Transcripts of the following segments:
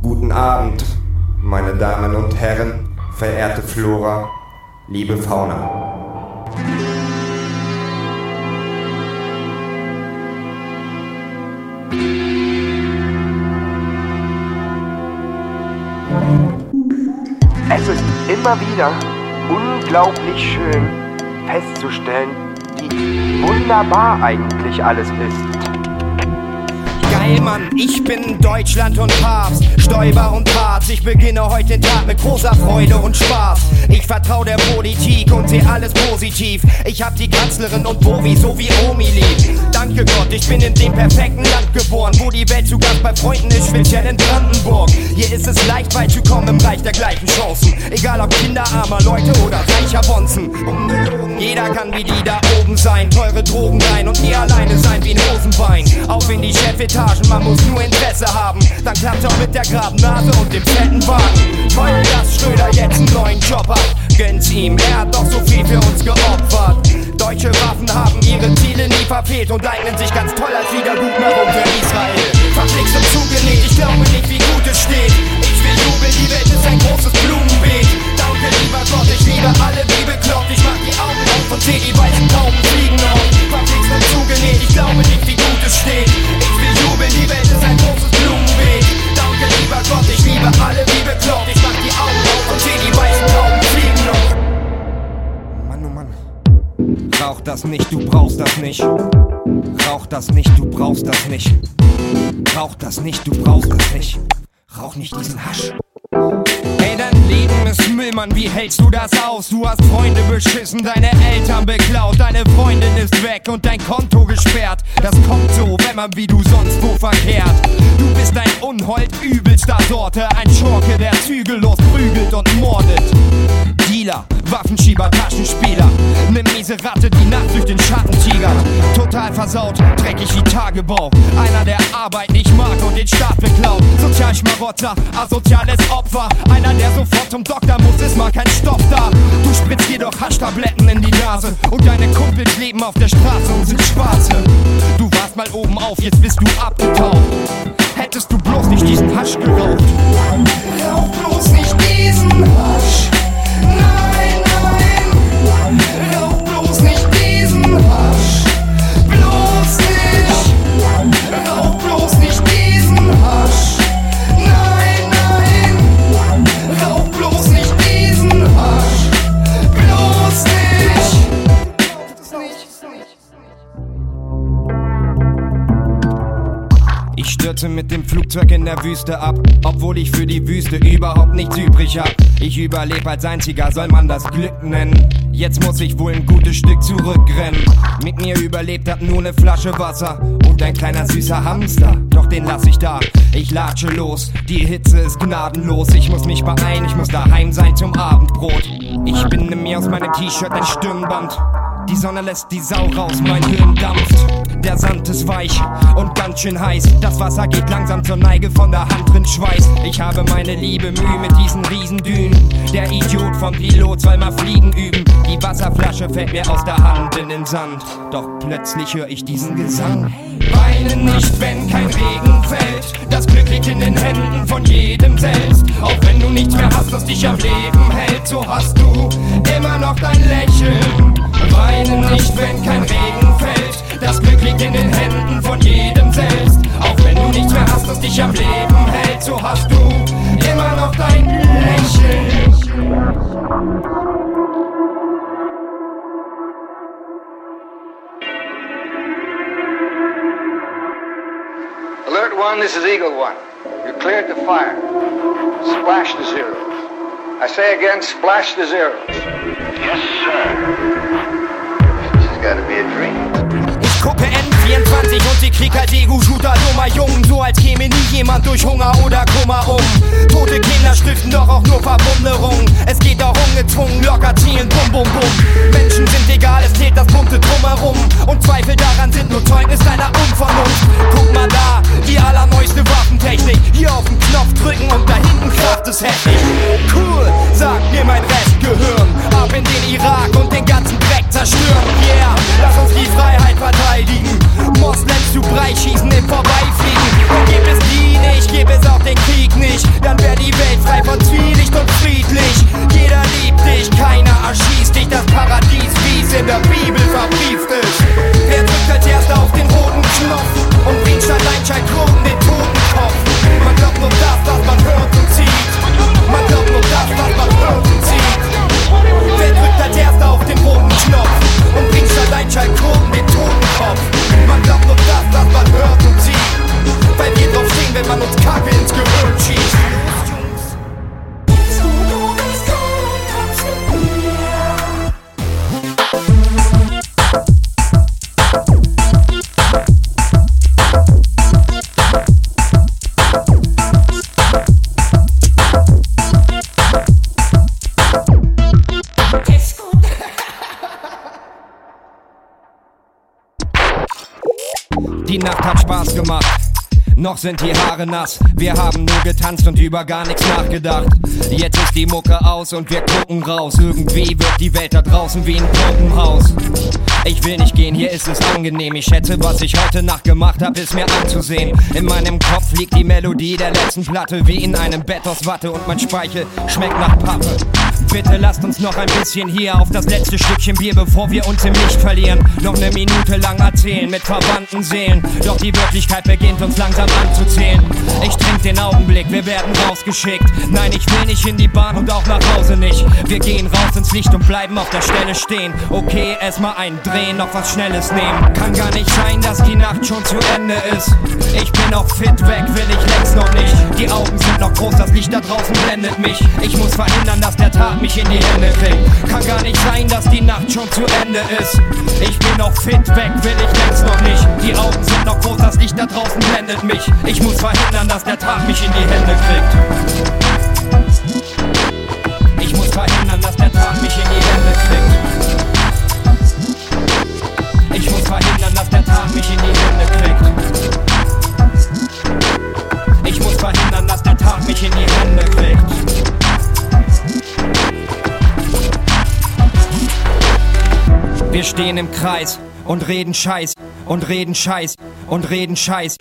Guten Abend, meine Damen und Herren, verehrte Flora, liebe Fauna. Es ist immer wieder unglaublich schön festzustellen, wie wunderbar eigentlich alles ist. Geil, Mann, ich bin Deutschland und Papst, Stoiber und Papst. Ich beginne heute den Tag mit großer Freude und Spaß. Ich vertraue der Politik und sehe alles positiv. Ich hab die Kanzlerin und Bovi so wie Omi lieb. Danke Gott, ich bin in dem perfekten Land geboren, wo die Welt zu Gast bei Freunden ist, speziell in Brandenburg. Hier ist es leicht weit zu kommen im Reich der gleichen Chancen. Egal ob kinderarmer Leute oder reicher Bonzen. Jeder kann wie die da oben sein, teure Drogen rein und nie alleine sein wie ein Hosenbein. Auf in die Chefetage, man muss nur Interesse haben. Dann klappt's auch mit der geraden Nase und dem fetten Wagen. Toll, dass Schröder jetzt einen neuen Job hat. Gönn's ihm, er hat doch so viel für uns geopfert. Deutsche Waffen haben ihre Ziele nie verfehlt und eignen sich ganz toll als Wiedergutmachung für Israel. Verflixt und zugenäht, ich glaube nicht, wie gut es steht. Ich will jubeln, die Welt ist ein großes Blumenbeet. Danke, lieber Gott, ich liebe alle wie bekloppt. Ich mach die Augen auf und seh die weißen Tauben fliegen auf. Verflixt und zugenäht, ich glaube nicht, wie gut es steht. Ich will jubeln, die Welt ist ein großes Blumenbeet. Danke, lieber Gott, ich liebe alle wie bekloppt. Ich mach die Augen auf und seh die weißen Tauben fliegen auf. Mann, oh Mann. Rauch das nicht, du brauchst das nicht. Rauch das nicht, du brauchst das nicht. Rauch das nicht, du brauchst das nicht. Rauch nicht diesen Hasch. Ey, dein Leben ist Müll, Mann, wie hältst du das aus? Du hast Freunde beschissen, deine Eltern beklaut, deine Freundin ist weg und dein Konto gesperrt. Das kommt so, wenn man wie du sonst wo verkehrt. Du bist ein Unhold übelster Sorte, ein Schurke, der zügellos prügelt und mordet. Dealer, Waffenschieber, Taschenspieler, ne miese Ratte, die nachts durch den Schatten tigert. Total versaut, dreckig wie Tagebau. Einer, der Arbeit nicht mag und den Staat beklaut. Sozialschmarotzer, asoziales Opfer. Einer, der sofort zum Doktor muss, ist mal kein Stoff da. Du spritzt jedoch Haschtabletten in die Nase und deine Kumpels leben auf der Straße und sind Schwarze. Du warst mal oben auf, jetzt bist du abgetaucht. Hättest du bloß nicht diesen Hasch geraucht. Rauch bloß nicht diesen Hasch. Nein, nein, rauch bloß nicht diesen Hasch. Bloß nicht, rauch bloß nicht diesen Hasch. Nein, nein, rauch bloß nicht diesen Hasch. Bloß nicht. Ich stürze mit dem Flugzeug in der Wüste ab, obwohl ich für die Wüste überhaupt nichts übrig hab. Ich überlebe als einziger, soll man das Glück nennen. Jetzt muss ich wohl ein gutes Stück zurückrennen. Mit mir überlebt hat nur ne Flasche Wasser und ein kleiner süßer Hamster. Doch den lass ich da, ich latsche los. Die Hitze ist gnadenlos, ich muss mich beeilen, ich muss daheim sein zum Abendbrot. Ich binde mir aus meinem T-Shirt ein Stirnband. Die Sonne lässt die Sau raus, mein Hirn dampft. Der Sand ist weich und ganz schön heiß. Das Wasser geht langsam zur Neige, von der Hand drin Schweiß. Ich habe meine liebe Mühe mit diesen Riesendünen. Der Idiot vom Pilot soll mal fliegen üben. Die Wasserflasche fällt mir aus der Hand in den Sand. Doch plötzlich höre ich diesen Gesang. Weine nicht, wenn kein Regen fällt. Das Glück liegt in den Händen von jedem selbst. Auch wenn du nichts mehr hast, das dich am Leben hält, so hast du immer noch dein Lächeln. Weine nicht, wenn kein Regen fällt. Das Glück liegt in den Händen von jedem selbst. Auch wenn du nichts mehr hast, das dich am Leben hält, so hast du immer noch dein Lächeln. Alert 1, this is Eagle 1. You're cleared to fire. Splash the zeros. I say again, splash the zeros. Yes, sir. This has got to be a dream. Ich gucke N24 und sie krieg halt Ego-Shooter, dummer Jungen. So als käme nie jemand durch Hunger oder Kummer um. Tote Kinder stiften doch auch nur Verwunderung. Es geht auch ungezwungen, locker zielen, bum bum bum. Menschen sind egal, es zählt das bunte Drumherum. Und Zweifel daran sind nur Zeugnis deiner Unvernunft. Guck mal da, die allerneueste Waffentechnik. Hier auf den Knopf drücken und da hinten kracht es heftig. Cool, sagt mir mein Restgehirn. Ab in den Irak und den ganzen Dreck zerstören. Yeah, lass uns die Freiheit verteidigen. Moslems zu Brei schießen im Vorbeifliegen. Und gibt es die nicht, gibt es auch den Krieg nicht. noch sind die Haare nass. Wir haben nur getanzt und über gar nichts nachgedacht. Jetzt ist die Mucke aus und wir gucken raus. Irgendwie wird die Welt da draußen wie ein Puppenhaus. Ich will nicht gehen, hier ist es angenehm. Ich schätze, was ich heute Nacht gemacht hab, ist mir anzusehen. In meinem Kopf liegt die Melodie der letzten Platte wie in einem Bett aus Watte und mein Speichel schmeckt nach Pappe. Bitte lasst uns noch ein bisschen hier auf das letzte Stückchen Bier, bevor wir uns im Licht verlieren. Noch eine Minute lang erzählen mit verwandten Seelen. Doch die Wirklichkeit beginnt uns langsam anzuzählen. Ich trink den Augenblick, wir werden rausgeschickt. Nein, ich will nicht in die Bahn und auch nach Hause nicht. Wir gehen raus ins Licht und bleiben auf der Stelle stehen. Okay, erstmal eindrehen, noch was Schnelles nehmen. Kann gar nicht sein, dass die Nacht schon zu Ende ist. Ich bin noch fit, weg will ich längst noch nicht. Die Augen sind noch groß, das Licht da draußen blendet mich. Ich muss verhindern, dass der Tag mich in die Hände kriegt. Kann gar nicht sein, dass die Nacht schon zu Ende ist. Ich bin noch fit, weg will ich längst noch nicht. Die Augen sind noch groß, das Licht da draußen blendet mich. Ich muss verhindern, dass der Tag mich in die Hände kriegt. Ich muss verhindern, dass der Tag mich in die Hände kriegt. Ich muss verhindern, dass der Tag mich in die Hände kriegt. Ich muss verhindern, dass der Tag mich in die Hände kriegt. Wir stehen im Kreis und reden Scheiß und reden Scheiß und reden Scheiß.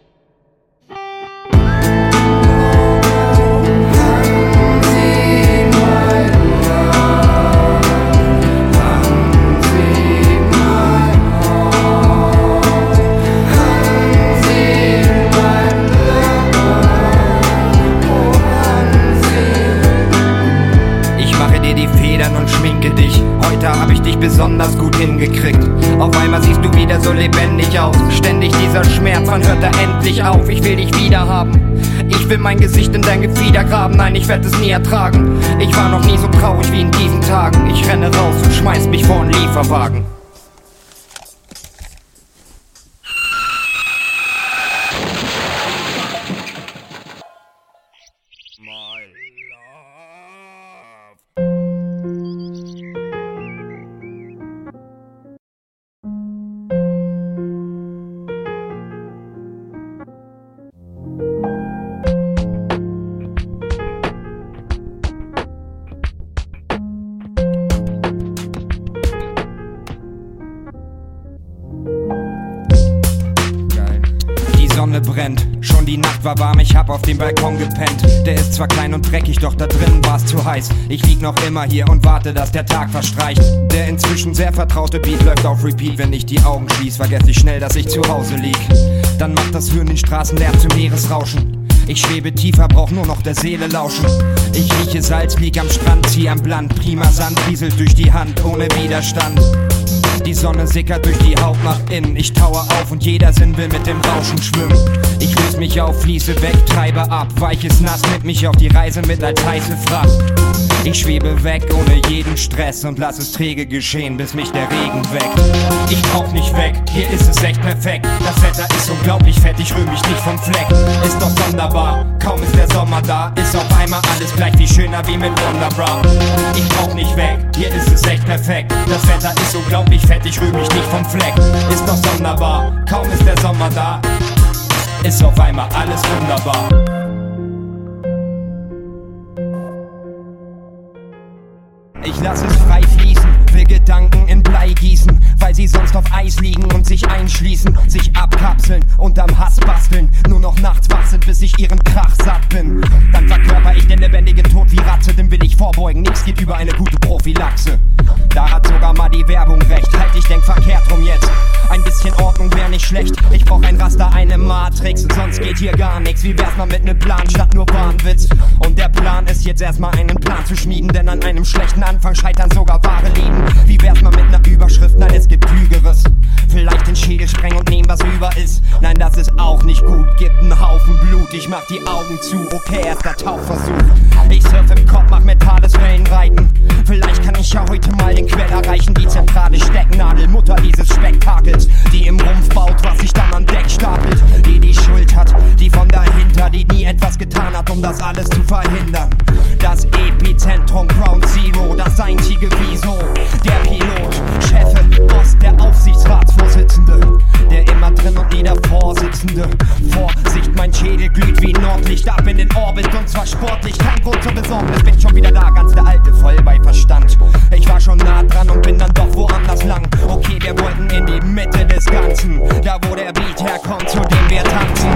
Und schminke dich. Heute hab ich dich besonders gut hingekriegt. Auf einmal siehst du wieder so lebendig aus. Ständig dieser Schmerz, wann hört er endlich auf? Ich will dich wieder haben. Ich will mein Gesicht in dein Gefieder graben. Nein, ich werd es nie ertragen. Ich war noch nie so traurig wie in diesen Tagen. Ich renne raus und schmeiß mich vor einen Lieferwagen. Die Sonne brennt, schon die Nacht war warm, ich hab auf dem Balkon gepennt. Der ist zwar klein und dreckig, doch da drinnen war's zu heiß. Ich lieg noch immer hier und warte, dass der Tag verstreicht. Der inzwischen sehr vertraute Beat läuft auf Repeat. Wenn ich die Augen schließ, vergesse ich schnell, dass ich zu Hause lieg. Dann macht das Hören den Straßenlärm zum Meeresrauschen. Ich schwebe tiefer, brauch nur noch der Seele lauschen. Ich rieche Salz, lieg am Strand, zieh am Land. Prima Sand rieselt durch die Hand, ohne Widerstand. Die Sonne sickert durch die Haut nach innen. Ich taue auf und jeder Sinn will mit dem Rauschen schwimmen. Ich löse mich auf, fließe weg, treibe ab. Weiches Nass nimmt mich auf die Reise mit als heiße Fracht. Ich schwebe weg ohne jeden Stress und lass es träge geschehen, bis mich der Regen weckt. Ich brauch nicht weg, hier ist es echt perfekt. Das Wetter ist unglaublich fett, ich rühr mich nicht vom Fleck. Ist doch sonderbar, kaum ist der Sommer da. Ist auf einmal alles gleich viel schöner wie mit Wonderbra. Ich brauch nicht weg, hier ist es echt perfekt. Das Wetter ist unglaublich fett, ich rühr mich nicht vom Fleck. Ist doch sonderbar, kaum ist der Sommer da. Ist auf einmal alles wunderbar. Ich lass es frei fließen, will Gedanken in Blei gießen, weil sie sonst auf Eis liegen und sich einschließen, sich abkapseln, unterm Hass basteln, nur noch nachts wach sind, bis ich ihren Krach satt bin. Dann verkörper ich den lebendigen Tod wie Ratze, dem will ich vorbeugen, nichts geht über eine gute Prophylaxe. Da hat sogar mal die Werbung recht, halt, ich denk verkehrt rum jetzt. Ein bisschen Ordnung wär nicht schlecht, ich brauch ein Raster, eine Matrix, sonst geht hier gar nichts. Wie wär's mal mit nem Plan statt nur Wahnwitz? Und der Plan ist jetzt erstmal einen Plan zu schmieden, denn an einem schlechten Anfang scheitern sogar wahre Leben. Wie wär's mal mit ner Überschrift? Nein, es gibt Klügeres. Vielleicht den Schädel sprengen und nehmen, was über ist. Nein, das ist auch nicht gut, gibt 'n Haufen Blut. Ich mach die Augen zu, okay, erster Tauchversuch. Ich surf im Kopf, mach mentales Wellenreiten. Vielleicht kann ich ja heute mal den Quell erreichen. Die zentrale Stecknadel, Mutter dieses Spektakels, die im Rumpf baut, was sich dann an Deck stapelt. Die Schuld hat, die von dahinter, die nie etwas getan hat, um das alles zu verhindern. Das Epizentrum Ground Zero, das einzige Wieso. Der Pilot, Chefe, Boss, der Aufsichtsratsvorsitzende, der immer drin und nie davor Sitzende. Vorsicht, mein Schädel glüht wie Nordlicht, ab in den Orbit und zwar sportlich. Kein Grund zur Besorgnis, bin schon wieder da, ganz der Alte, voll bei Verstand. Ich war schon nah dran und bin dann doch woanders lang. Okay, wir wollten in die Mitte des Ganzen, da wo der Beat herkommt, zu dem wir tanzen.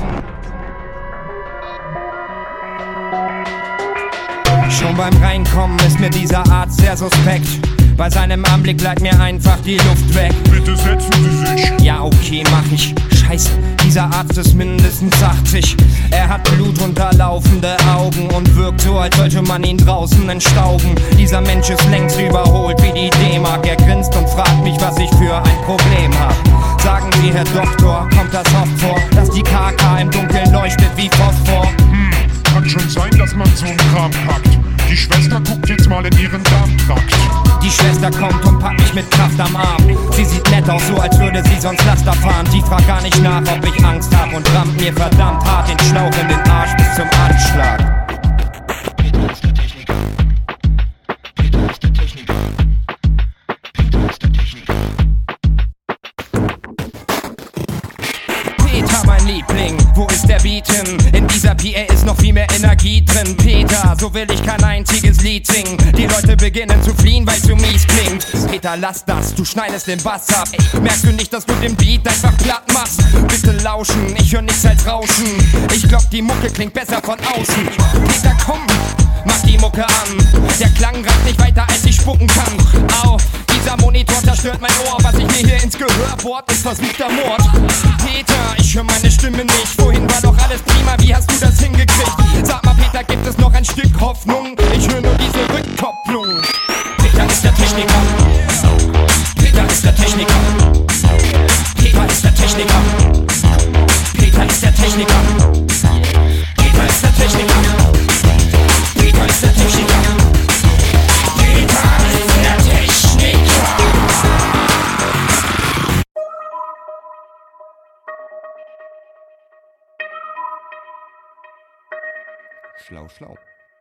Schon beim Reinkommen ist mir dieser Arzt sehr suspekt. Bei seinem Anblick bleibt mir einfach die Luft weg. Bitte setzen Sie sich. Ja, okay, mach ich. Scheiße, dieser Arzt ist mindestens 80. Er hat blutunterlaufende Augen und wirkt so, als sollte man ihn draußen entstauben. Dieser Mensch ist längst überholt wie die D-Mark. Er grinst und fragt mich, was ich für ein Problem hab. Sagen Sie, Herr Doktor, kommt das oft vor, dass die KK im Dunkeln leuchtet wie Phosphor? Kann schon sein, dass man so einen Kram packt. Die Schwester guckt jetzt mal in ihren Darmtrakt. Die Schwester kommt und packt mich mit Kraft am Arm. Sie sieht nett aus, so als würde sie sonst Laster fahren. Die fragt gar nicht nach, ob ich Angst hab und rammt mir verdammt hart den Schlauch in den Arsch bis zum Anschlag. Peter, mein Liebling, wo ist der Beat hin? In dieser PA ist noch viel mehr Energie drin. Peter, so will ich kein einziges Lied singen. Die Leute beginnen zu fliehen, weil's so mies klingt. Peter, lass das, du schneidest den Bass ab. Merkst du nicht, dass du den Beat einfach platt machst? Bitte lauschen, ich hör nichts als Rauschen. Ich glaub, die Mucke klingt besser von außen. Peter, komm, mach die Mucke an. Der Klang reicht nicht weiter, als ich spucken kann. Au, dieser Monitor zerstört mein Ohr. Was ich mir hier ins Gehör bohrt, ist versuchter Mord. Peter, ich höre meine Stimme nicht. Vorhin war doch alles prima, wie hast du das hingekriegt? Sag mal, Peter, gibt es noch ein Stück Hoffnung? Ich höre nur diese Rückkopplung. Peter ist der Techniker. Peter ist der Techniker. Peter ist der Techniker. Peter ist der Techniker. Peter ist der Techniker. Peter ist der Techniker. Peter ist der Techniker. Schlau, schlau.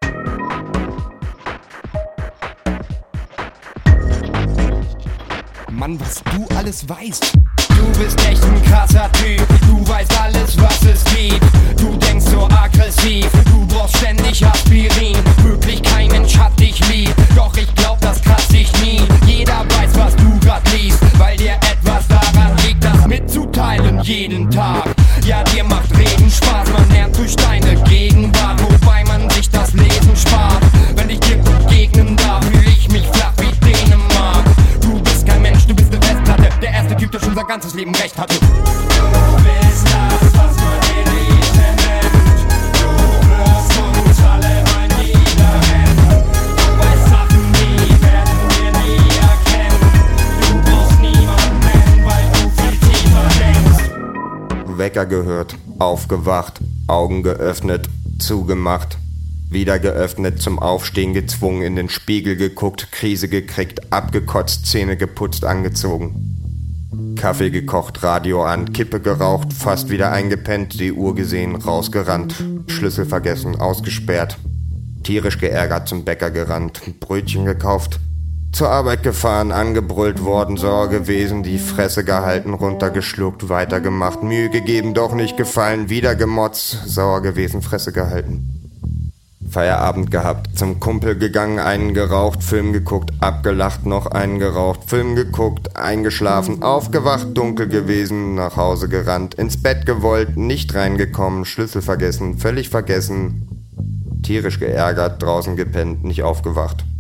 Mann, was du alles weißt. Du bist echt ein krasser Typ. Du weißt alles, was es gibt. Du denkst so aggressiv. Du brauchst ständig Aspirin. Wirklich kein Mensch hat dich lieb. Doch ich glaub, das kratzt dich nie. Jeder weiß, was du grad liest, weil dir etwas daran liegt, das mitzuteilen jeden Tag. Ja, dir macht Reden Spaß. Man lernt durch deine Gegenwart, wobei man sich das Lesen spart. Wenn ich dir begegnen darf, fühl ich mich flach wie Dänemark. Du bist kein Mensch, du bist eine Festplatte. Der erste Typ, der schon sein ganzes Leben recht hatte. Du bist das, was man Elite nennt. Du wirst uns alle mal niederrennen. Du weißt Sachen, die werden wir nie erkennen. Du brauchst niemanden, weil du viel tiefer denkst. Wecker gehört, aufgewacht, Augen geöffnet, zugemacht. Wieder geöffnet, zum Aufstehen gezwungen, in den Spiegel geguckt, Krise gekriegt, abgekotzt, Zähne geputzt, angezogen. Kaffee gekocht, Radio an, Kippe geraucht, fast wieder eingepennt, die Uhr gesehen, rausgerannt, Schlüssel vergessen, ausgesperrt, tierisch geärgert zum Bäcker gerannt, Brötchen gekauft, zur Arbeit gefahren, angebrüllt worden, sauer gewesen, die Fresse gehalten, runtergeschluckt, weitergemacht, Mühe gegeben, doch nicht gefallen, wieder gemotzt, sauer gewesen, Fresse gehalten. Feierabend gehabt, zum Kumpel gegangen, einen geraucht, Film geguckt, abgelacht, noch einen geraucht, Film geguckt, eingeschlafen, aufgewacht, dunkel gewesen, nach Hause gerannt, ins Bett gewollt, nicht reingekommen, Schlüssel vergessen, völlig vergessen, tierisch geärgert, draußen gepennt, nicht aufgewacht.